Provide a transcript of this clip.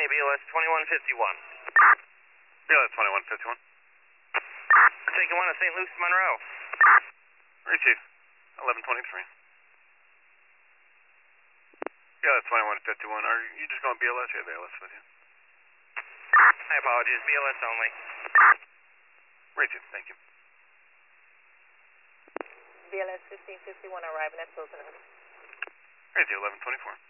BLS 2151. BLS 2151. Taking one to St. Luke's, Monroe. Receive. 1123. BLS 2151. Are you just going BLS or BLS with you? My apologies, BLS only. Receive. Thank you. BLS 1551 arriving at Poconos. Receive. 1124.